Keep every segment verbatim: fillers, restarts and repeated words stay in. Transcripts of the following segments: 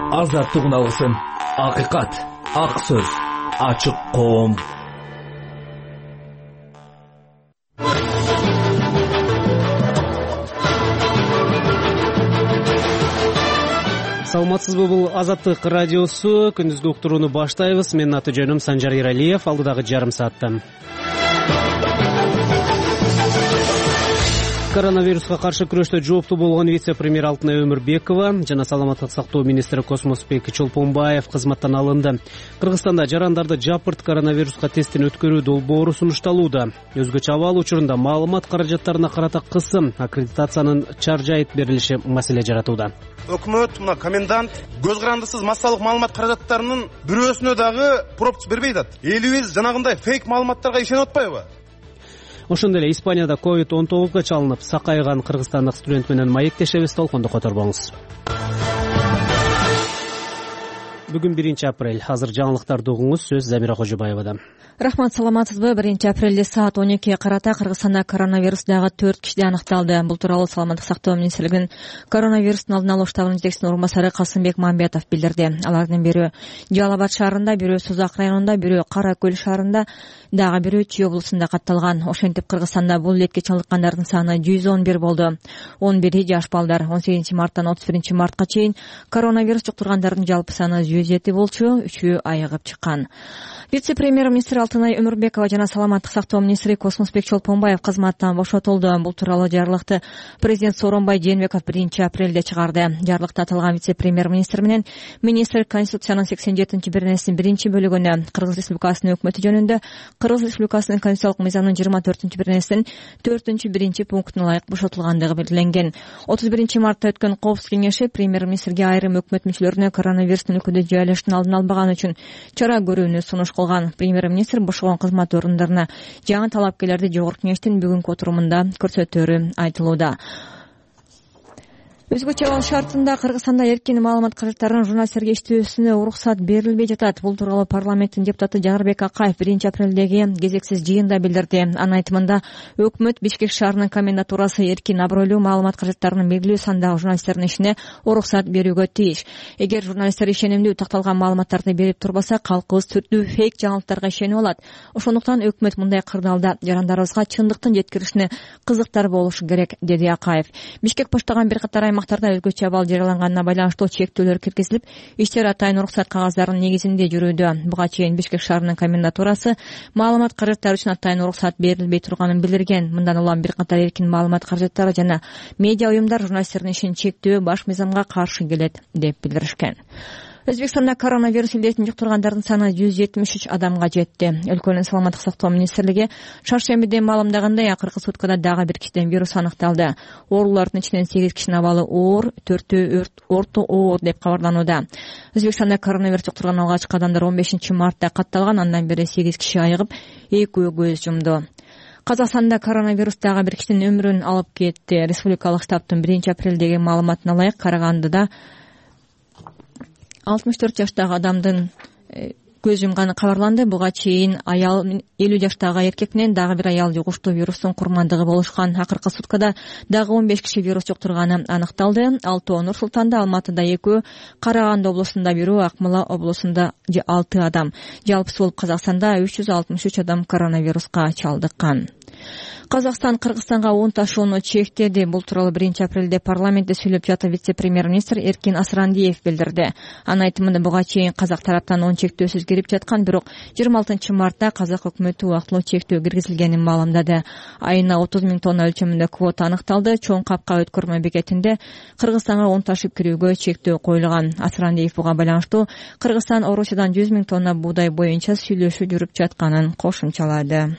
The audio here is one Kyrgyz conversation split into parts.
азаттыгын алгысың. Акыйкат, ак сөз, ачык коом. Саламатсызбы, бул Азаттык радиосу. Күндүзгү уктурууну баштайбыз. Менин аты жөнүм Санжар Иралиев. Алдыдагы жарым саатта коронавируска каршы күрөштө жооптуу болгон вице-премьер Алтынай Өмүрбекова жана саламаттык сактоо министри Космосбек Чолпонбаев кызматтан алынды. Кыргызстанда жарандарды жапырт коронавируска тесттин өткөрүү долбоору сунушталууда. Өзгөчө абал учурунда маалымат каражаттарына карата кысым, аккредитациянын чаржайып берилиши маселе жаратууда. Өкмөт мына комендант көз карандысыз массалык маалымат каражаттарынын бирөөсүнө дагы пропуск бербей атат. Элибиз жанагындай фейк маалыматтарга ишенип атпайбы? Ошондой эле Испанияда ковид он тогузга чалынып сакайган кыргызстандык студент менен маектешебиз. Толконду которбоңуз. Бүгүн биринчи апрель. Азыр жаңылыктарды угуңуз. Сөз Замира Кожобаевада. Рахмат, саламатсызбы? биринчи апрелде саат он экиге карата Кыргызстанда коронавирус дагы төрт кишиде аныкталды. Бул тууралуу Саламаттык сактоо министрлигинин коронавирустун алдын алуу штабынын жетекчисинин орун басары Касымбек Мамбетов билдирди. Алардын бирөө Жалал Абад шаарында, бирөө Сузак районунда, бирөө Кара Көл шаарында, дагы бирөө Чүй облусунда катталган. Ошентип Кыргызстанда бул илетке чалдыккандардын саны жүз он бир болду. он бири жаш балдар. он сегизинчи марттан отуз биринчи мартка чейин коронавирус жуктургандардын жалпы саны жүз жети болчу, үчөө айыгып чыккан. Вице-премьер министр Алтынай Өмүрбекова жана саламаттык сактоо министри Космосбек Чолпонбаев кызматтан бошотулду. Бул тууралуу жарлыкты президент Сооронбай Жээнбеков биринчи апрелде чыгарды. Жарлыкта аталган вице-премьер министр менен министр Конституциянын сексен жетинчи беренесинин биринчи бөлүгүнө Кыргыз Республикасынын өкмөтү жөнүндө Кыргыз Республикасынын конституциялык мыйзамынын жыйырма төртүнчү беренесинин төртүнчү биринчи пунктуна ылайык бошотулгандыгы белгиленген. отуз биринчи мартта өткөн Коопсуздук кеңеши премьер-министрге айрым өкмөт мүчөлөрүнө коронавирустун өлкөдө жайылышын алдын албаганы үчүн чара көрүүнү сунуш кылган. Премьер-министр бошогон кызмат орундарына жаңы талапкерлерди жогорку кеңештин бүгүнкү отурумунда көрсөтөрү айтылууда. Өзгөчө абал шартында Кыргызстанда эркин маалымат каражаттарынын журналисттерге иштөөсүнө уруксат берилбей жатат. Бул тууралуу парламенттин депутаты Жанарбек Акаев биринчи апрелдеги кезексиз жыйында билдирди. Анын айтымында өкмөт Бишкек шаарынын комендатурасы эркин абройлуу маалымат каражаттарынын белгилүү сандагы журналисттердин ишине уруксат берүүгө тийиш. Эгер журналисттер ишенимдүү такталган маалыматтарды берип турбаса, калкыбыз түрдүү фейк жаңылыктарга ишенип алат. Ошондуктан өкмөт мындай кырдаалда жарандарыбызга чындыктын жеткиришине кызыктар болушу керек, деди Акаев. Бишкек баштаган бир катар аймактарда өзгөчө абал жарыяланганына байланыштуу чектөөлөр киргизилип, иштер атайын уруксат кагаздарын негизинде жүрүүдө. Буга чейин Бишкек шаарынын комендатурасы маалымат каражаттары үчүн атайын уруксат берилбей турганын билдирген. Мындан улам бир катар эркин маалымат каражаттары жана медиа уюмдар журналисттердин ишин чектөө баш мыйзамга каршы келет деп билдиришкен. Өзбекстанда коронавирус илдетин жуктургандардын саны жүз жетимиш үч адамга жетти. Өлкөнүн саламаттык сактоо министрлиги шаршембиде маалымдагандай, акыркы суткада дагы бир кишиден вирус аныкталды. Оорулардын ичинен сегиз кишинин абалы оор, төртөө орто оор деп кабарланууда. Өзбекстанда коронавирус жуктурган алгачкы адамдар он бешинчи мартта катталган, андан бери сегиз киши айыгып, экөө көз жумду. Казакстанда коронавирус дагы бир кишинин өмүрүн алып кетти. Республикалык штабтын биринчи апрелдеги маалыматына ылайык Карагандыда алтымыш төрт жаштагы адамдын көз жумганы кабарланды. Буга чейин аял элүү жаштагы эркек менен дагы бир аял жугуштуу вирустун курмандыгы болушкан. Акыркы суткада дагы он беш киши вирус жуктурганы аныкталды. алтоо Нур Султанда, Алматыда экөө, Караганды облусунда бирөө, Акмола облусунда алты адам. Жалпысы болуп Казакстанда үч жүз алтымыш үч адам коронавируска чалдыккан. Казакстан Кыргызстанга он ташууну чектеди. Бул тууралуу биринчи апрелде парламентте сүйлөп жатып вице-премьер-министр Эркин Асрандиев билдирди. Анын айтымында буга чейин казак тараптан он чектөөсүз кирип жаткан, бирок жыйырма алтынчы мартта казак өкмөтү убактылуу чектөө киргизилгенин маалымдады. Айына отуз миң тонна өлчөмүндө квота аныкталды. Чоң капка өткөрмө бекетинде Кыргызстанга он ташып кирүүгө чектөө коюлган. Асрандиев буга байланыштуу Кыргызстан Орусиядан жүз миң тонна буудай боюнча сүйлөшүү жүрүп жатканын кошумчалады.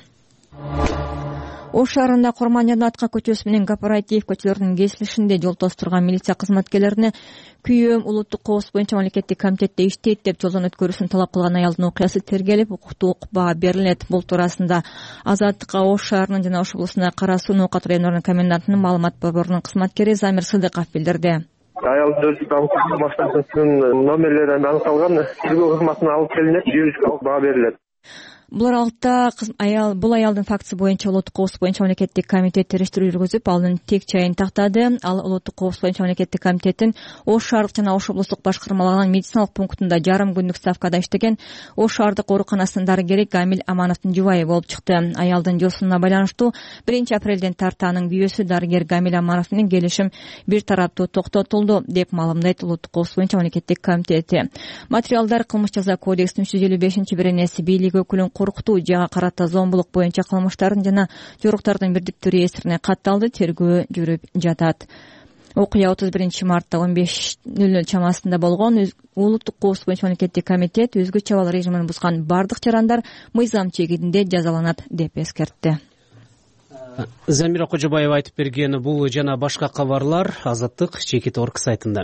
Ош шаарында Корман жана Атка көчөсү менен Кооператив көчөлөрүнүн кесилишинде жол тостурган милиция кызматкерлерине күйөөм улуттук коопсуздук боюнча мамлекеттик комитетте иштейт деп жолдон өткөрүүсүн талап кылган аялдын окуясы тергелип, укуктук баа берилет. Бул туурасында Азаттыкка Ош шаарынын жана Ош облусуна Кара Суу Ноокат райондорунун комендантынын маалымат борборунун кызматкери Замир Сыдыков билдирди. Аялдын башташынын номерлери аныкталган, тергөө кызматына алып келинет, юридикалык баа берилет. Бул аралыкта аял бул аялдын фактысы боюнча улуттук коопсуздук боюнча мамлекеттик комитет териштирүү жүргүзүп, анын тек чайын тактады. Ал улуттук коопсуздук боюнча мамлекеттик комитеттин Ош шаардык жана Ош облустук башкармаларынын медициналык пунктунда жарым күндүк ставкада иштеген Ош шаардык ооруканасынын дарыгери Камил Амановдун жубайы болуп чыкты. Аялдын жоосуна байланыштуу биринчи апрелден тарта анын күйөөсү дарыгер Камил Аманов менен келишим бир тараптуу токтотулду деп маалымдайт улуттук коопсуздук боюнча мамлекеттик комитети. Материалдар Кылмыш жаза кодексинин үч жүз элүү бешинчи беренеси бийлик өкүлүн коркутуу, жага карата зомбулук боюнча кылмыштардын жана жоруктардын бирдиктүү реестрине катталды. Тергөө жүрүп жатат. Окуя отуз биринчи мартта он беш нөл нөл чамасында болгон. Улуттук коопсуздук боюнча мамлекеттик комитет өзгөчө абал режимин бузган бардык жарандар мыйзам чегинде жазаланат деп эскертти. Замира Кожобаева айтып бергени бул жана башка кабарлар Азаттык Чекит орг сайтында.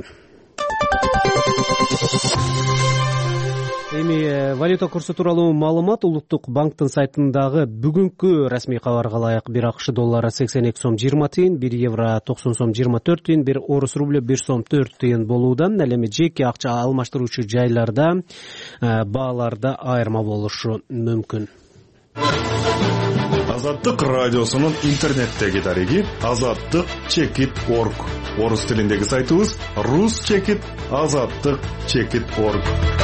Эми валюта курсу тууралуу маалымат улуттук банктын сайтындагы бүгүнкү расмий кабарга ылайык. Бир акш доллары сексен эки сом жыйырма тыйын, бир евро токсон сом жыйырма төрт тыйын, бир орус рублю бир сом төрт тыйын болууда. Ал эми жеке акча алмаштыруучу жайларда бааларда айырма болушу мүмкүн. Азаттык радиосунун интернеттеги дареги азаттык чекит орг. Орус тилиндеги сайтыбыз рус чекит азаттык чекит орг.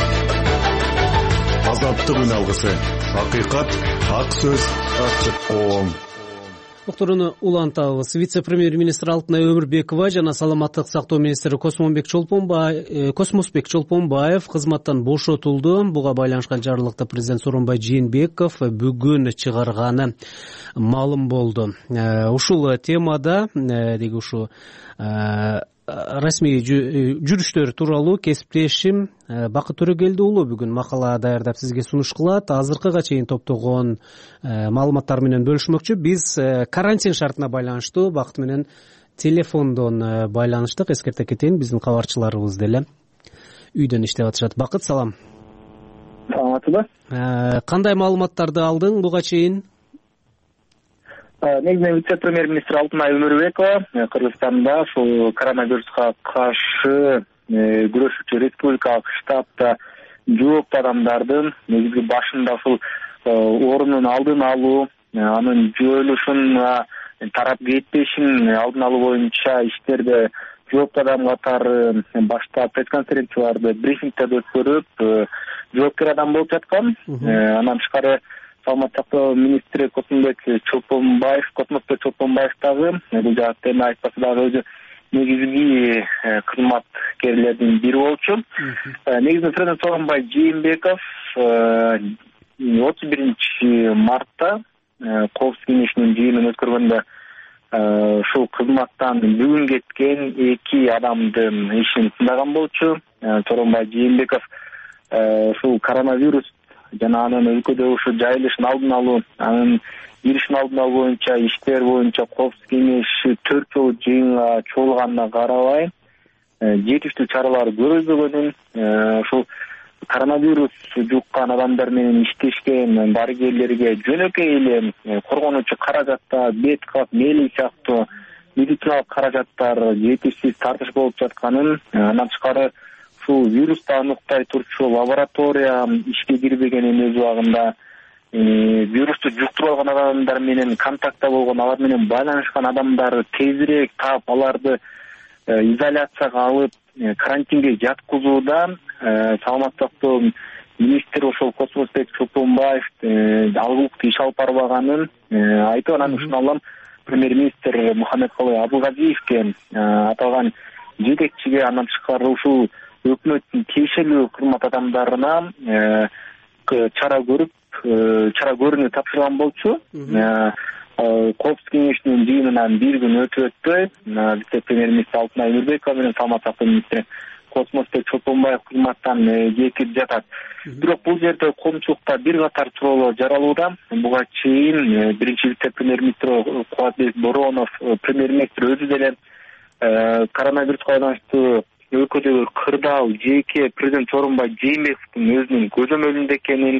Азаттык үн алгысы. Акыйкат, ак сөз, ачык оң. Уктурууну улантабыз. Вице-премьер-министр Алтынай Өмүрбекова жана саламаттык сактоо министри Космонбек Чолпонбаев, Космосбек Чолпонбаев кызматтан бошотулду. Буга байланышкан жарлыкты президент Сооронбай Жээнбеков бүгүн чыгарганы маалым болду. Ушул темада деги ушу расмий жүрүштөр тууралуу кесиптешим Бакыт Төрөгелди уулу бүгүн макала даярдап сизге сунуш кылат. Азыркыга чейин топтогон маалыматтар менен бөлүшмөкчү. Биз карантин шартына байланыштуу Бакыт менен телефондон байланыштык. Эскерте кетейин, биздин кабарчыларыбыз деле үйдөн иштеп атышат. Бакыт, салам. Саламатсызбы? Кандай маалыматтарды алдың буга чейин? Негизинен вице-премьер-министр Алтынай Өмүрбекова Кыргызстанда ушул коронавируска каршы күрөшүүчү республикалык штабта жооптуу адамдардын негизги башында ушул оорунун алдын алуу, анын жойулушуна тарап кетпешин алдын алуу боюнча иштерди жооптуу адам катары башта пресс-конференция барды, брифингдерди өткөрүп, жоопкер адам болуп жаткан. Андан тышкары саламаттык сактоо министри Космосбек Чолпонбаев, Космосбек Чолпонбаев дагы бул жаатта эми айтпаса дагы өзү негизги кызматкерлердин бири болчу. Негизинен президент Сооронбай Жээнбеков отуз биринчи мартта коопсуздук кеңешинин жыйынын өткөргөндө ушул кызматтан бүгүн кеткен эки адамдын ишин сындаган болчу. Сооронбай Жээнбеков ушул коронавирус жана анын өлкөдө ушу жайылышын алдын алуу, анын киришин алдын алуу боюнча иштер боюнча коопсуздук кеңеши төрт жолу жыйынга чогулганына карабай жетиштүү чаралар көрүлбөгөнүн, ушул коронавирус жуккан адамдар менен иштешкен дарыгерлерге жөнөкөй эле коргонуучу каражаттар, бет кап, мээлик сыяктуу медициналык каражаттар жетишсиз тартыш болуп жатканын, андан тышкары ушул вирусту аныктай турчу лаборатория ишке кирбегенин өз убагында, вирусту жуктуруп алган адамдар менен контактта болгон, алар менен байланышкан адамдарды тезирээк таап, аларды изоляцияга алып, карантинге жаткызууда саламаттык сактоо министри ошол Космосбек Чолпонбаев алгылыктуу иш алып барбаганын айтып, анан ушуну алам премьер-министр Мухаммедкалый Абылгазиевке, аталган жетекчиге, андан тышкары ушул өкмөттүн тиешелүү кызмат адамдарына чара көрүп, чара көрүүнү тапшырган болчу. Коопсуздук кеңешинин жыйынынан бир күн өтүп өтпөй, вице-премьер-министр Алтынай Өмүрбекова менен саламаттык сактоо министри Космосбек Чолпонбаев кызматтан кетип жатат. Бирок бул жерде коомчулукта бир катар суроолор жаралууда. Буга чейин биринчи вице-премьер-министр Кубатбек Боронов, премьер-министр өзү деле коронавируска байланыштуу өлкөдөгү кырдаал жеке президент Сооронбай Жээнбековдун өзүнүн көзөмөлүндө экенин,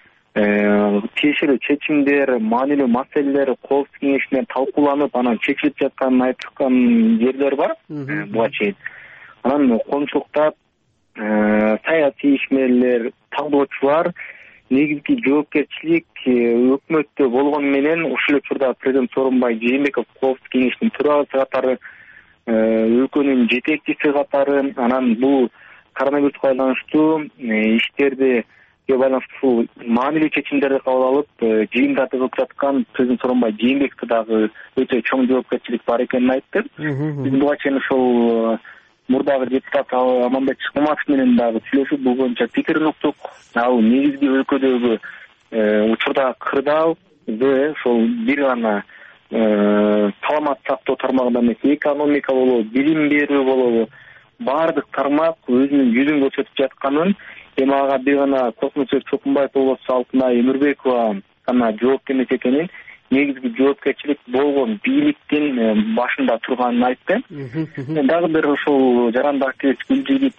тиешелүү чечимдер, маанилүү маселелер коопсуздук кеңешинде талкууланып, анан чечилип жатканын айткан жерлер бар буга чейин. Анан коомчулукта саясий ишмерлер, талдоочулар негизги жоопкерчилик өкмөттө болгону менен ушул эле учурда президент Сооронбай Жээнбеков коопсуздук кеңешинин төрагасы катары, өлкөнүн жетекчиси катары, анан бул коронавируска байланыштуу иштерди байланыштуу маанилүү чечимдерди кабыл алып, жыйындарды кылып жаткан президент Сооронбай Жээнбековго дагы өтө чоң жоопкерчилик бар экенин айтты. Биз буга чейин ошол мурдагы депутат Аманбек Шыкмаматов менен дагы сүйлөшүп, бул боюнча пикирин уктук. Ал негизги өлкөдөгү учурда кырдаал в ошол бир гана саламат сактоо тармагында эмес, экономика болобу, билим берүү болобу, баардык тармак өзүнүн жүзүн көрсөтүп жатканын, эми ага бир гана Космосбек Чолпонбаев болбосо Алтынай Өмүрбекова гана жооп эмес экенин, негизги жоопкерчилик болгон бийликтин башында турганын айтты. Дагы бир ошол жарандык активист Гүлжигит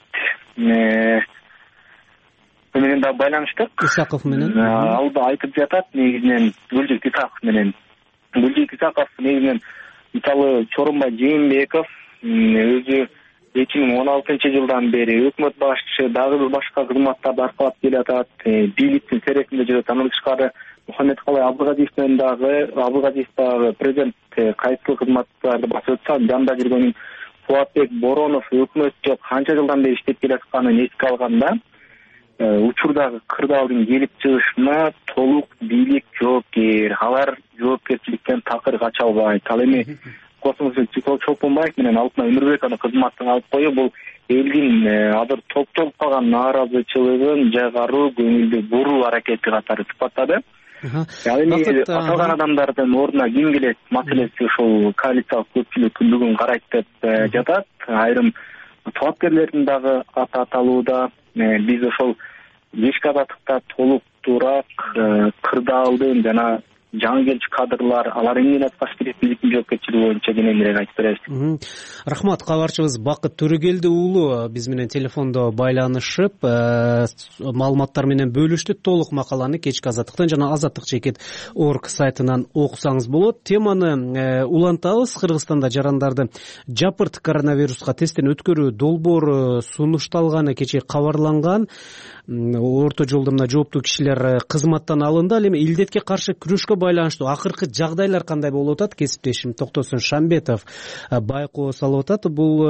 менен да байланыштык. Исаков менен. Ал да айтып жатат, негизинен Гүлжигит Исаков менен. Гүлжигит Исаков негизинен мисалы Сооронбай Жээнбеков өзү эки миң он алтынчы жылдан бери өкмөт башчы, дагы бир башка кызматтарды аркалап келатат, бийликтин сересинде жүрөт. Андан тышкары Мухаммедкалай Абдыгазиев менен дагы Абдыгазиев дагы президент кайсыл кызматтарды басып өтсө, жанында жүргөн Фуатбек Боронов өкмөттө канча жылдан бери иштеп келатканын эске алганда, учурдагы кырдаалдын келип чыгышына толук бийлик жоопкер, алар жоопкерчиликтен такыр кача албайт. Ал эми Космосбек Чолпонбаев менен Алтынай Өмүрбековну кызматтан алып коюу бул элдин азыр топтолуп калган нааразычылыгын жайгаруу, көңүлдү буруу аракети катары сыпаттады. Ал эми аталган адамдардын ордуна ким келет маселеси ошол коалициялык көпчүлүк бүгүн карайт деп жатат. Айрым талапкерлердин дагы аты аталууда. Биз ошол кечки азаттыкта толук туурак кырдаалдын жана жаңы кадрлар, алар эмне аткарыш керек, биздин жоопкерчилиги боюнча кененирээк айтып беребиз. Рахмат. Кабарчыбыз Бакыт Төрөгелди уулу биз менен телефондо байланышып, маалыматтар менен бөлүштү. Толук макаланы кечки азаттыктан жана азаттык чекит орг сайтынан окусаңыз болот. Теманы улантабыз. Кыргызстанда жарандарды жапырт коронавируска тесттен өткөрүү долбоору сунушталганы кечээ кабарланган. Орто жолдо мына жооптуу кишилер кызматтан алынды. Ал эми илдетке каршы күрөшкө байланыштуу акыркы жагдайлар кандай болуп атат? Кесиптешим Токтосун Шамбетов байкоо салып атат. Бул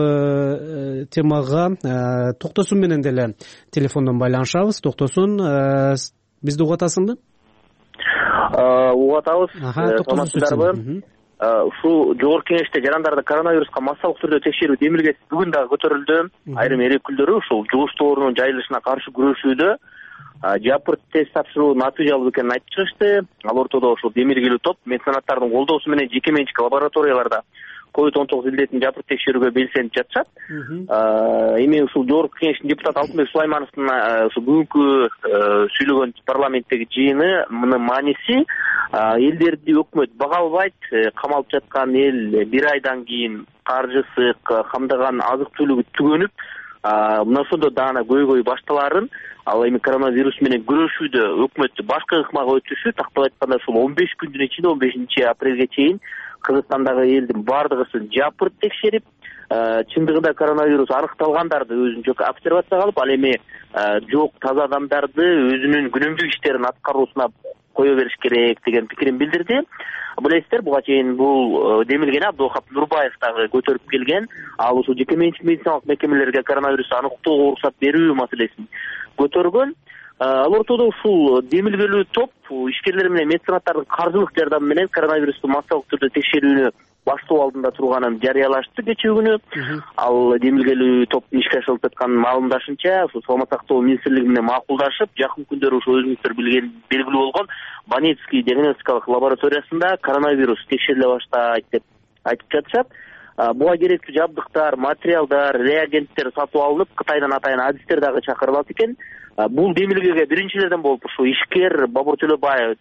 темага Токтосун менен деле телефондон байланышабыз. Токтосун, бизди угуп атасыңбы? Угуп атабыз. Саламатсыздарбы? Ушул жогорку кеңеште жарандарды коронавируска массалык түрдө текшерүү демилгеси бүгүн дагы көтөрүлдү. Айрым эл өкүлдөрү ушул жугуштуу оорунун жайылышына каршы күрөшүүдө жапырт тест тапшыруу натыйжалуу экенин айтып чыгышты. Ал ортодо ушул демилгелүү топ меценаттардын колдоосу менен жеке менчик лабораторияларда ковид он тогуз илдетин жапырт текшерүүгө белсенип жатышат. Эми ушул жогорку кеңештин депутаты Алтынбек Сулаймановдун ушул бүгүнкү сүйлөгөн парламенттеги жыйынынын мааниси элдерди өкмөт бага албайт, камалып жаткан эл бир айдан кийин каржысы камдаган азык түлүгү түгөнүп, мына ошондо даана көйгөй башталарын, ал эми коронавирус менен күрөшүүдө өкмөт башка ыкмага өтүшү, тактап айтканда ушул он беш күндүн ичинде он бешинчи апрелге чейин Кыргызстандагы элдин баардыгысын жапырт текшерип, чындыгында коронавирус аныкталгандарды өзүнчө обсервацияга алып, ал эми жок таза адамдарды өзүнүн күнөмдүү иштерин аткаруусуна кое бериш керек деген пикирин билдирди. Билесиздер, буга чейин бул демилгени Абдыухап Нурбаев дагы көтөрүп келген. Ал ушул жеке менчик медициналык мекемелерге коронавирус аныктоого уруксат берүү маселесин көтөргөн. Ал ортодо ушул демилгелүү топ ишкерлер менен меценаттардын каржылык жардамы менен коронавирусту массалык түрдө текшерүүнү баштоо алдында турганын жарыялашты кечээ күнү. Ал демилгелүү топтун ишке ашырылып жатканын маалымдашынча, ушул саламат сактоо министрлиги менен макулдашып, жакын күндөрү ушул өзүңүздөр билген белгилүү болгон Банецкий диагностикалык лабораториясында коронавирус текшериле баштайт деп айтып жатышат. Буга керектүү жабдыктар, материалдар, реагенттер сатып алынып, Кытайдан атайын адистер дагы чакырылат экен. Бул демилгеге биринчилерден болуп ушу ишкер Бабур Төлөбаев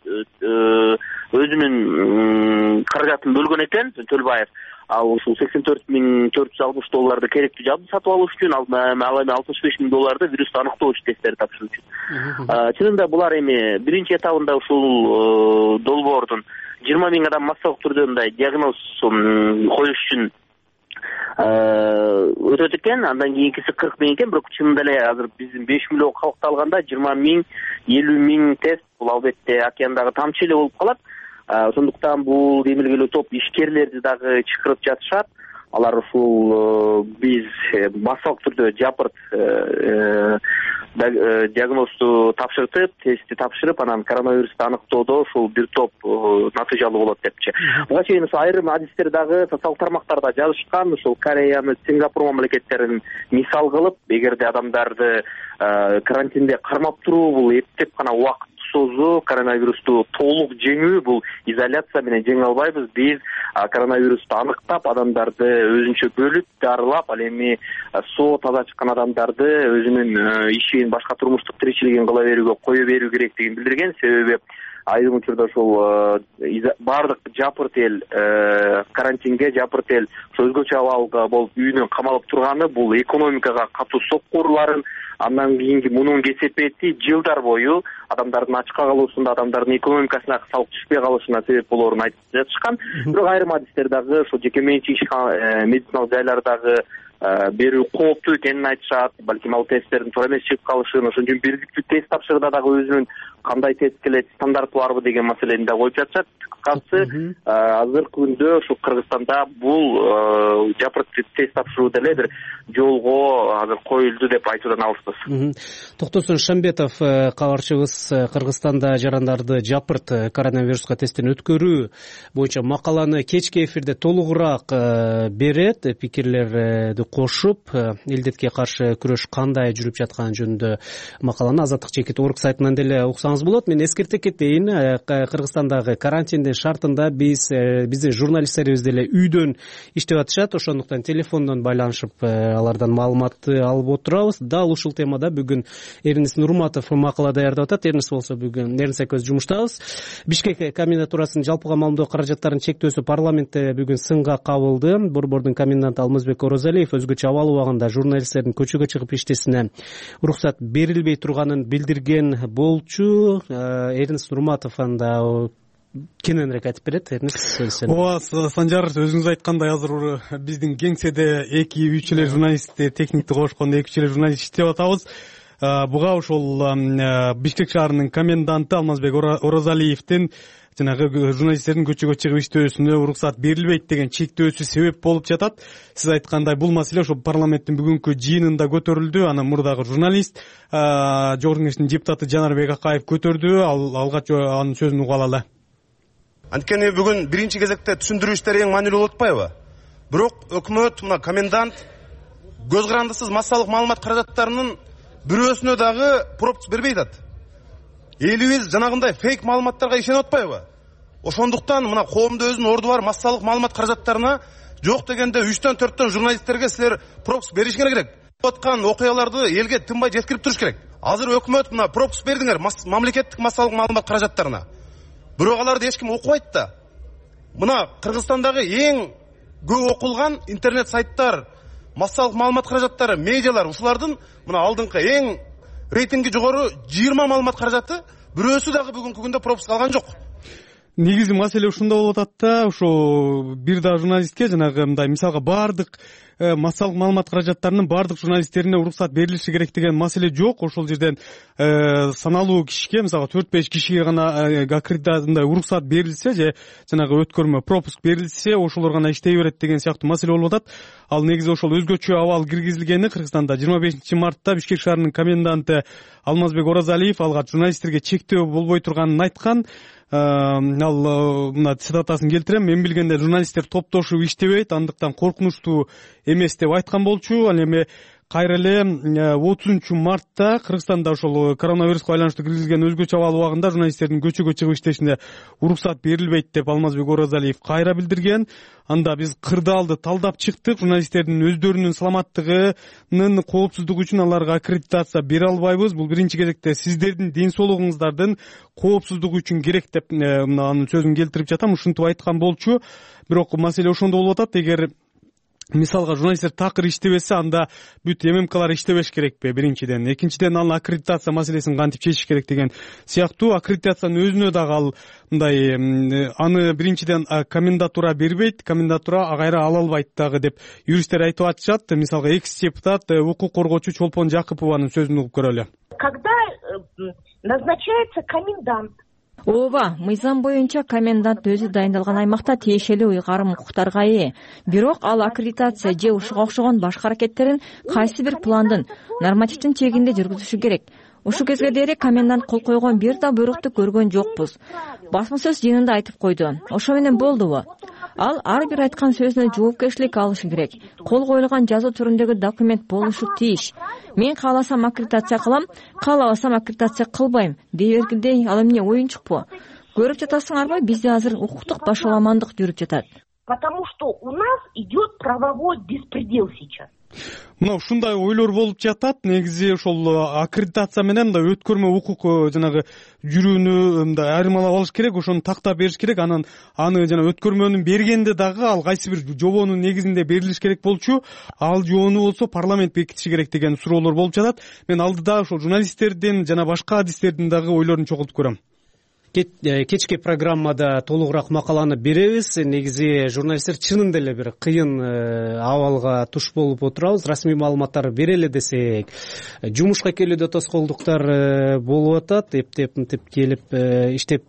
өзүнүн каражатын бөлгөн экен. Төлөбаев ал ушул сексен төрт миң төрт жүз алтымыш долларды керектүү жабдык сатып алуу үчүн, ал эми алтымыш беш миң долларды вирусту аныктоочу тесттер тапшыруу үчүн. Чынында булар эми биринчи этабында ушул долбоордун жыйырма миң адам массалык түрдө мындай диагноз коюш үчүн өтөт экен, андан кийинкиси кырк миң экен, бирок чынында эле азыр биздин беш миллион калкты алганда жыйырма миң, элүү миң тест бул албетте океандагы тамчы эле болуп калат. Ошондуктан бул демилгелүү топ ишкерлерди дагы чакырып жатышат. Алар ушул биз массалык түрдө жапырт диагнозду тапшыртып, тестти тапшырып, анан коронавирусту аныктоодо ушул бир топ натыйжалуу болот депчи. Буга чейин ошо айрым адистер дагы социалдык тармактарда жазышкан, ушул Кореяны, Сингапур мамлекеттерин мисал кылып, эгерде адамдарды карантинде кармап туруу бул эптеп гана убакыт созуу, коронавирусту толук жеңүү бул изоляция менен жеңе албайбыз. Биз коронавирусту аныктап, адамдарды өзүнчө бөлүп, дарылап, ал эми соо таза чыккан адамдарды өзүнүн ишин, башка турмуштук тиричилигин кыла берүүгө кое берүү керектигин билдирген. Себеби айрым учурда ушул баардык жапырт эл карантинге, жапырт эл өзгөчө абалга болуп үйүнөн камалып турганы бул экономикага катуу сокку урууларын, андан кийинки мунун кесепети жылдар бою адамдардын ачка калуусунда, адамдардын экономикасына салык түшпөй калышына себеп болоорун айтып жатышкан. Бирок айрым адистер дагы ушул жеке менчик медициналык жайлардагы берүү кооптуу экенин айтышат. Балким ал тесттердин туура эмес чыгып калышын, ошон үчүн бирдиктүү тест тапшырууда дагы өзүнүн кандай тест келет, стандарт барбы деген маселени да коюп жатышат. Кыскасы, азыркы күндө ушу Кыргызстанда бул жапырт тест тапшыруу деле бир жолго азыр коюлду деп айтуудан алыспыз. Токтосун Шамбетов кабарчыбыз Кыргызстанда жарандарды жапырт коронавируска тесттен өткөрүү боюнча макаланы кечки эфирде толугураак берет, пикирлерди кошуп, илдетке каршы күрөш кандай жүрүп жатканы жөнүндө макаланы Азаттык чекит орг сайтынан деле уксаңыз болот. Мен эскерте кетейин, Кыргызстандагы карантиндин шартында биз биздин журналисттерибиз деле үйдөн иштеп атышат. Ошондуктан телефондон байланышып алардан маалыматты алып отурабыз. Дал ушул темада бүгүн Эрнис Нурматов макала даярдап атат. Эрнис болсо бүгүн Эрнис экөөбүз жумуштабыз. Бишкек комендатурасынын жалпыга маалымдоо каражаттарын чектөөсү парламентте бүгүн сынга кабылды. Борбордун коменданты Алмазбек Орозалиев өзгөчө абал убагында журналисттердин көчөгө чыгып иштесине уруксат берилбей турганын билдирген болчу. Эрнис Нурматов анда кененирээк айтып берет. Эрнис, ооба, Санжар, өзүңүз айткандай азыр биздин кеңседе эки үч эле журналист, техникти кошкондо эки үч эле журналист иштеп атабыз. Буга ошол Бишкек шаарынын коменданты Алмазбек Орозалиевдин жанагы журналисттердин көчөгө чыгып иштөөсүнө уруксат берилбейт деген чектөөсү себеп болуп жатат. Сиз айткандай бул маселе ошо парламенттин бүгүнкү жыйынында көтөрүлдү. Анан мурдагы журналист Жогорку Кеңештин депутаты Жанарбек Акаев көтөрдү. Ал алгач анын сөзүн угуп алалы. Анткени бүгүн биринчи кезекте түшүндүрүү иштери эң маанилүү болуп атпайбы? Бирок өкмөт, мына комендант көз карандысыз массалык маалымат каражаттарынын бирөөсүнө дагы пропуск бербей атат. Элибиз жанагындай фейк маалыматтарга ишенип атпайбы? Ошондуктан мына коомдо өзүнүн орду бар массалык маалымат каражаттарына жок дегенде үчтөн төрттөн журналисттерге силер пропуск беришиңер керек. Аткан окуяларды элге тынбай жеткирип туруш керек. Азыр өкмөт мына пропуск бердиңер мамлекеттик массалык маалымат каражаттарына. Бирок аларды эч ким окубайт да. Мына Кыргызстандагы эң көп окулган интернет сайттар, массалык маалымат каражаттары, медиалар, ушулардын мына алдыңкы эң рейтинги жогору жыйырма маалымат каражаты бирөөсү дагы бүгүнкү күндө пропуск алган жок. Негизи маселе ушунда болуп атат да, ошо бир да журналистке жанагы мындай мисалга баардык массалык маалымат каражаттарынын баардык журналисттерине уруксат берилиши керек деген маселе жок. Ошол жерден саналуу кишиге, мисалга төрт беш кишиге гана аккредитациядай уруксат берилсе же жанагы өткөрмө пропуск берилсе, ошолор гана иштей берет деген сыяктуу маселе болуп атат. Ал негизи ошол өзгөчө абал киргизилгени Кыргызстанда жыйырма бешинчи мартта Бишкек шаарынын коменданты Алмазбек Орозалиев алга журналисттерге чектөө болбой турганын айткан. Ал мына цитатасын келтирем: мен билгенде журналисттер топтошуп иштебейт, андыктан коркунучтуу эмес деп айткан болчу. Ал эми кайра эле отузунчу мартта Кыргызстанда ошол коронавируска байланыштуу киргизилген өзгөчө абал убагында журналисттердин көчөгө чыгып иштешине уруксат берилбейт деп Алмазбек Орозалиев кайра билдирген. Анда биз кырдаалды талдап чыктык. Журналисттердин өздөрүнүн саламаттыгынын коопсуздугу үчүн аларга аккредитация бере албайбыз. Бул биринчи кезекте сиздердин ден соолугуңуздардын коопсуздугу үчүн керек деп анын сөзүн келтирип жатам. Ушинтип айткан болчу. Бирок маселе ошондо болуп атат. Эгер мисалга журналисттер такыр иштебесе анда бүт ММКлар иштебеш керекпи биринчиден, экинчиден анын аккредитация маселесин кантип чечиш керек деген сыяктуу. Аккредитациянын өзүнө дагы ал мындай аны биринчиден комендатура бербейт, комендатура кайра ала албайт дагы деп юристтер айтып атышат. Мисалга экс депутат укук коргоочу Чолпон Жакыпованын сөзүн угуп көрөлү. Когда назначается комендант, ооба, мыйзам боюнча комендант өзү дайындалган аймакта тиешелүү уйгарым укуктарга ээ. Бирок ал аккредитация же ушуга окшогон башка аракеттерин кайсы бир пландын нормативдин чегинде жүргүзүшү керек. Ушул кезге дейин комендант кол койгон бир да буйрукту көргөн жокпуз. Басма сөз жыйынында айтып койду. Ошо менен болдубу? Ал ар бир айткан сөзүнө жоопкерчилик алышы керек. Кол коюлган жазуу түрүндөгү документ болушу тийиш. Мен кааласам аккредитация кылам, каалабасам аккредитация кылбайм дей бергилдей, ал эмне оюнчукпу? Көрүп жатасыңарбы, бизде азыр укуктук башаламандык жүрүп жатат. Потому что у нас идет правовой беспредел сейчас. Мына ушундай ойлор болуп жатат. Негизи ошол аккредитация менен да өткөрмө укук жанагы жүрүүнү мындай айырмалап алыш керек, ошону тактап бериш керек. Анан аны жана өткөрмөнү бергенде дагы ал кайсы бир жобонун негизинде берилиш керек болчу. Ал жобону болсо парламент бекитиши керек деген суроолор болуп жатат. Мен алдыда ошол журналисттердин жана башка адистердин дагы ойлорун чогултуп көрөм. Кечки программада толугураак макаланы беребиз. Негизи журналисттер чынында эле бир кыйын абалга туш болуп отурабыз. Расмий маалыматтар берели десек, жумушка келүүдө тоскоолдуктар болуп атат. Эптеп мынтип келип иштеп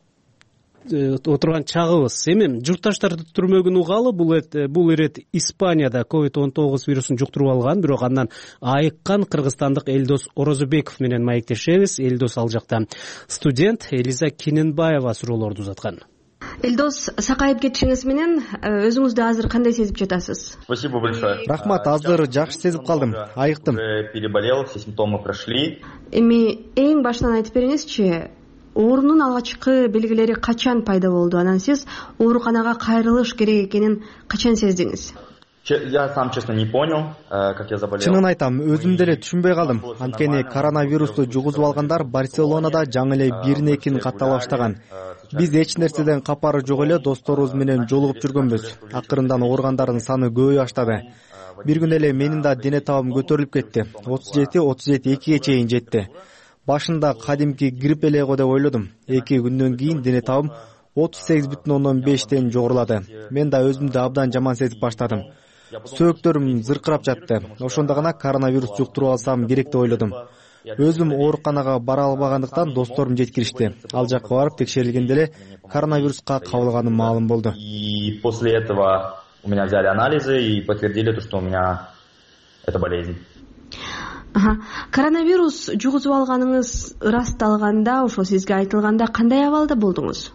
отурган чагыбыз. Эми журтташтарды түрмөгүн угалы, бул бул ирет Испанияда ковид он тогуз вирусун жуктуруп алган, бирок андан айыккан кыргызстандык Элдос Орозобеков менен маектешебиз. Элдос ал жакта студент. Элиза Кененбаева суроолорду узаткан. Элдос, сакайып кетишиңиз менен өзүңүздү азыр кандай сезип жатасыз? Спасибо большое. Рахмат, азыр жакшы сезип калдым. Айыктым. Переболел, все симптомы прошли. Эми эң башынан айтып бериңизчи, оорунун алгачкы белгилери качан пайда болду? Анан сиз ооруканага кайрылыш керек экенин качан сездиңиз? Я сам, честно, не понял, как я заболел. Чынын айтам, өзүм деле түшүнбөй калдым. Анткени коронавирусту жугузуп алгандар Барселонада жаңы эле бирин экин каттала баштаган. Биз эч нерседен капары жок эле досторубуз менен жолугуп жүргөнбүз. Акырындан ооругандардын саны көбөйө баштады. Бир күн эле менин да дене табым көтөрүлүп кетти. отуз жети отуз жети экиге чейин жетти. Башында кадимки грипп эле го деп ойлодум. эки күндөн кийин дене табым отуз сегиз бүтүн ондон бештен жогорулады. Мен да өзүмдү абдан жаман сезип баштадым. Сөөктөрүм зыркырап жатты. Ошондо гана коронавирус жуктуруп алсам керек деп ойлодум. Өзүм ооруканага бара албагандыктан досторум жеткиришти. Ал жакка барып текшерилгенде эле коронавируска кабылганым маалым болду. И после этого у меня взяли анализы и подтвердили то, что у меня эта болезнь. Коронавирус жугузуп алганыңыз ырасталганда, ошо сизге айтылганда кандай абалда болдуңуз?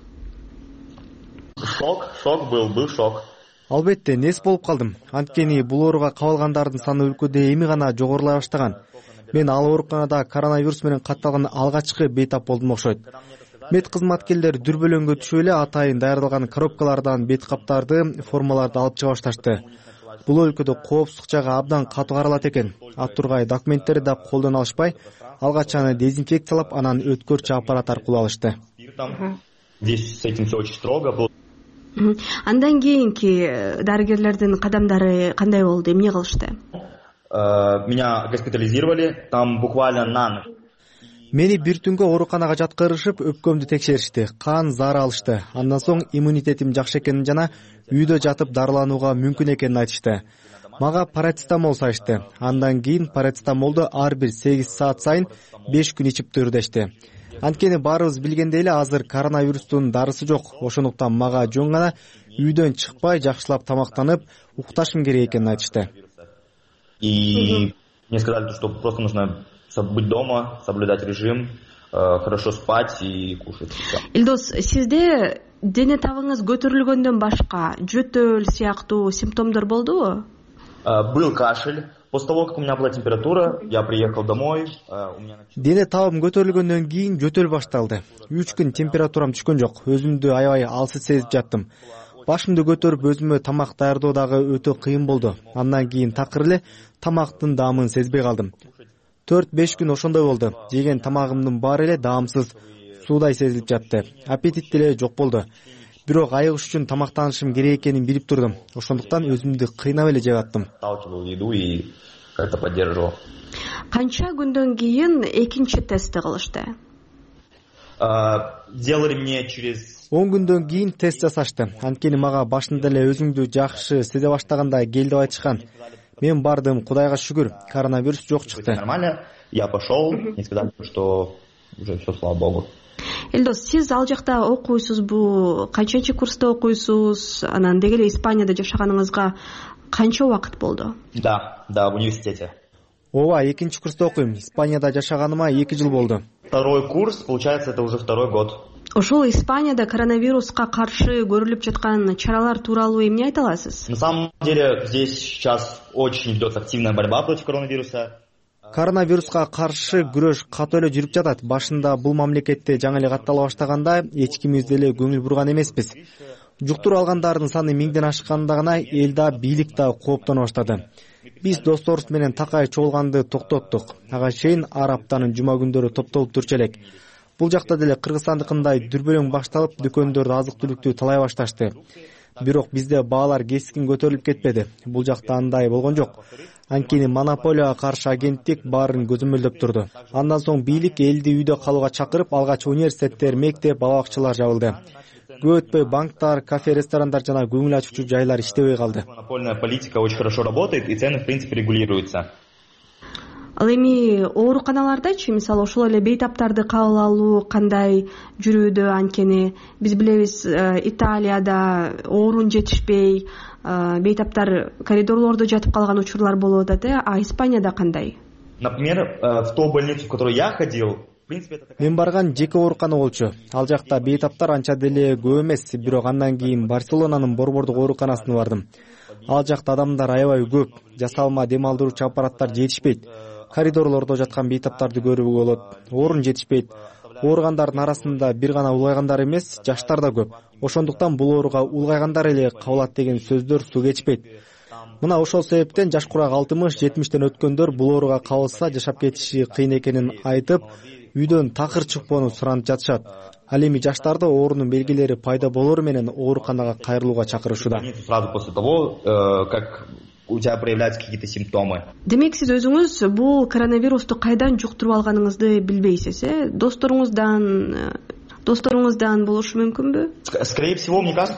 Шок, шок был, был шок. Албетте, нес болуп калдым. Анткени бул ооруга кабылгандардын саны өлкөдө эми гана жогорулай баштаган. Мен ал ооруканада коронавирус менен катталган алгачкы бейтап болдум окшойт. Мед кызматкерлер дүрбөлөңгө түшүп эле атайын даярдалган коробкалардан бет каптарды, формаларды алып чыга башташты. Бул өлкөдө коопсуздук жагы абдан катуу каралат экен. Ат тургай документтерди да колдон алышпай, алгач аны дезинфекциялап, анан өткөрчү аппарат аркылуу алышты. Здесь с этим все очень строго было. Андан кийинки дарыгерлердин кадамдары кандай болду? Эмне кылышты? Меня госпитализировали, там буквально на ночь. Мени бир түнгө ооруканага жаткырышып, өпкөмдү текшеришти, кан, зар алышты. Андан соң иммунитетим жакшы экенин жана үйдө жатып дарыланууга мүмкүн экенин айтышты. Мага парацетамол салышты. Андан кийин парацетамолду ар бир сегиз саат сайын беш күн ичип тур дешти. Анткени баарыбыз билгендей эле азыр коронавирустун дарысы жок. Ошондуктан мага жөн гана үйдөн чыкпай жакшылап тамактанып, укташым керек экенин айтышты. И мне сказали, что просто нужно быть дома, соблюдать режим, хорошо спать и кушать. Элдос, сизде дене табыңыз көтөрүлгөндөн башка жөтөл сыяктуу симптомдор болдубу? Был кашель. После того, как у меня была температура, я приехал домой. Дене табым көтөрүлгөндөн кийин жөтөл башталды. үч күн температурам түшкөн жок. Өзүмдү аябай алсыз сезип жаттым. Башымды көтөрүп өзүмө тамак даярдоо дагы өтө кыйын болду. Андан кийин такыр эле тамактын даамын сезбей калдым. төрт беш күн ошондой болду. Жеген тамагымдын баары эле даамсыз, суудай сезилип жатты. Аппетит деле жок болду. бирок айыгыш үчүн тамактанышым керек экенин билип турдум. Ошондуктан өзүмдү кыйнап эле жеп аттым. Канча күндөн кийин экинчи тестти кылышты? Делали мне через он күндөн кийин тест жасашты. Анткени мага башында эле өзүңдү жакшы сезе баштаганда кел деп айтышкан. Мен бардым, Кудайга шүгүр, коронавирус жок чыкты. Нормально, я пошел, мне сказали, что уже все, слава богу. Элдос, сиз ал жакта окуйсузбу? Канчанчы курста окуйсуз? Анан деги эле Испанияда жашаганыңызга канча убакыт болду? Да, да, в университете. Ооба, экинчи курста окуйм. Испанияда жашаганыма эки жыл болду. Второй курс, получается, это уже второй год. Ошол Испанияда коронавируска каршы көрүлүп жаткан чаралар тууралуу эмне айта аласыз? На самом деле, здесь сейчас очень идет активная борьба против коронавируса. Коронавируска каршы күрөш катуу эле жүрүп жатат. Башында бул мамлекетте жаңы эле каттала баштаганда эч кимибиз деле көңүл бурган эмеспиз. Жуктуруп алгандардын саны миңден ашканда гана эл да бийлик да кооптоно баштады. Биз досторубуз менен такай чогулганды токтоттук. Ага чейин ар аптанын жума күндөрү топтолуп жүрчү элек. Бул жакта деле Кыргызстандыкындай дүрбөлөң башталып, дүкөндөрдө азык-түлүктү талай башташты. Бирок бизде баалар кескин көтөрүлүп кетпеди. Бул жакта андай болгон жок. Анткени монополияга каршы агенттик баарын көзөмөлдөп турду. Андан соң бийлик элди үйдө калууга чакырып, алгач университеттер, мектеп, бала бакчалар жабылды. Көп өтпөй банктар, кафе, ресторандар жана көңүл ачуучу жайлар иштебей калды. Монопольная политика очень хорошо работает и цены в принципе регулируются. Ал эми ооруканалардачы, мисалы ошол эле бейтаптарды кабыл алуу кандай жүрүүдө? Анткени биз билебиз, Италияда орун жетишпей, бейтаптар коридорлордо жатып калган учурлар болуп атат, а Испанияда кандай? Например, в ту больницу, в которую я ходил, мен барган жеке оорукана болчу. Ал жакта бейтаптар анча деле көп эмес, бирок андан кийин Барселонанын борбордук ооруканасына бардым. Ал жакта адамдар аябай көп, жасалма дем алдыруучу аппараттар жетишпейт. Коридорлордо жаткан бейтаптарды көрүүгө болот. Орун жетишпейт. Ооругандардын арасында бир гана улгайгандар эмес, жаштар да көп. Ошондуктан бул ооруга улгайгандар эле кабылат деген сөздөр суу кечпейт. Мына ошол себептен жаш курак алтымыш жетимиштен өткөндөр бул ооруга кабылса жашап кетиши кыйын экенин айтып, үйдөн такыр чыкпоону суранып жатышат. Ал эми жаштарды оорунун белгилери пайда болору менен ооруканага кайрылууга чакырышууда. Сразу после того, как у тебя проявляются какие-то симптомы. Демек, сиз өзүңүз бул коронавирусту кайдан жуктуруп алганыңызды билбейсиз, э? Досторуңуздан, досторуңуздан болушу мүмкүнбү? Скорее всего, мне кажется,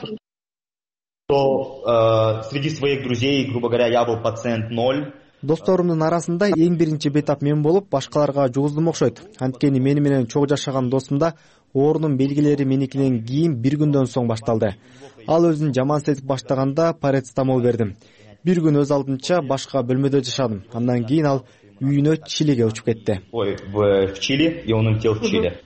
что э, среди своих друзей, грубо говоря, я был пациент ноль. Досторумдун арасында эң биринчи бейтап мен болуп, башкаларга жугуздум окшойт. Анткени мени менен чогуу жашаган досумда оорунун белгилери меникинен кийин бир күндөн соң башталды. Ал өзүн жаман сезип баштаганда парацетамол бердим. Бир күн өз алдынча башка бөлмөдө жашадым. Андан кийин ал үйүнө Чилиге учуп кетти. Ой, в Чили, и он улетел в Чили.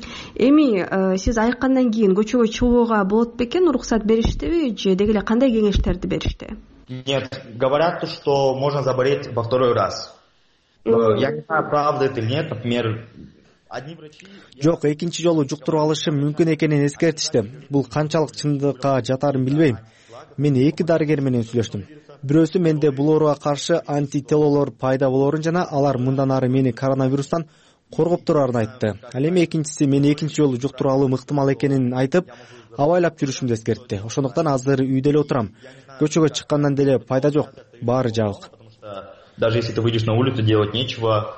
Эми сиз айыккандан кийин көчөгө чыгууга болот бекен, уруксат бериштиби же деги эле кандай кеңештерди беришти? Нет, говорят, что можно заболеть во второй раз. Я не знаю, правда это или нет, например, одни врачи... Жок, экинчи жолу жуктуруп алышым мүмкүн экенин эскертишти. Бул канчалык чындыкка жатарын билбейм. Мен эки дарыгер менен сүйлөштүм. Бирөөсү менде бул ооруга каршы антителолор пайда болорун жана алар мындан ары мени коронавирустан коргоп турарын айтты. Ал эми экинчиси мени экинчи жолу жуктуруп алуум ыктымал экенин айтып, абайлап жүрүшүмдү эскертти. Ошондуктан азыр үйдө эле отурам. Көчөгө чыккандан деле пайда жок, баары жабык. Даже если ты выйдешь на улицу, делать нечего,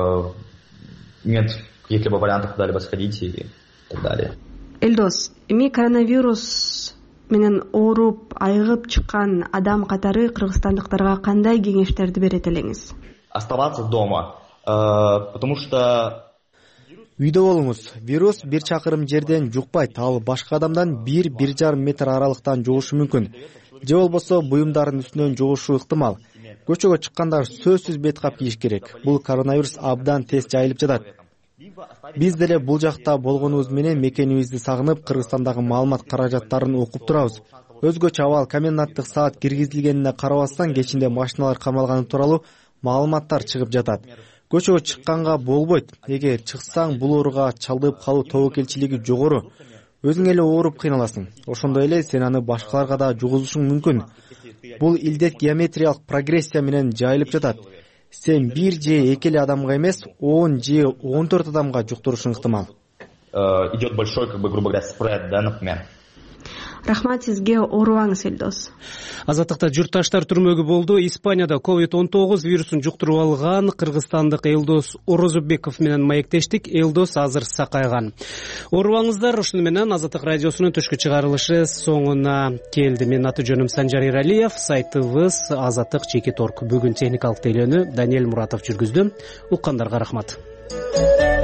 нет каких-либо вариантов куда-либо сходить и так далее. Элдос, эми коронавирус менен ооруп айыгып чыккан адам катары кыргызстандыктарга кандай кеңештерди берет элеңиз? Оставаться дома, потому что үйдө болуңуз. Вирус бир чакырым жерден жукпайт, ал башка адамдан бир бир жарым метр аралыктан жугушу мүмкүн. Же болбосо буюмдардын үстүнөн жугушу ыктымал. Көчөгө чыккандар сөзсүз бет кап кийиш керек. Бул коронавирус абдан тез жайылып жатат. Биз деле бул жакта болгонубуз менен мекенибизди сагынып, Кыргызстандагы маалымат каражаттарын окуп турабыз. Өзгөчө абал коменданттык саат киргизилгенине карабастан кечинде машиналар камалганы тууралуу маалыматтар чыгып жатат. Көчөгө чыкканга болбойт. Эгер чыксаң, бул ооруга чалдыгып калуу тобокелчилиги жогору. Өзүң эле ооруп кыйналасың. Ошондой эле сен аны башкаларга да жугузушуң мүмкүн. Бул илдет геометриялык прогрессия менен жайылып жатат. Сен бир же эки эле адамга эмес, он же он төрт адамга жуктурушуң ыктымал. Идет большой, как бы, грубо говоря, спред, да, например. рахмат сизге, оорубаңыз Элдос. Азаттыкта журтташтар түрмөгү болду. Испанияда ковид он тогуз вирусун жуктуруп алган кыргызстандык Элдос Орозбеков менен маектештик. Элдос азыр сакайган. Оорубаңыздар. Ушуну менен Азаттык радиосунун түшкү чыгарылышы соңуна келди. Менин аты жөнүм Санжар Иралиев, сайтыбыз азаттык чекит точка орг. Бүгүн техникалык тейлөөнү Даниэль Муратов жүргүздү. Уккандарга рахмат.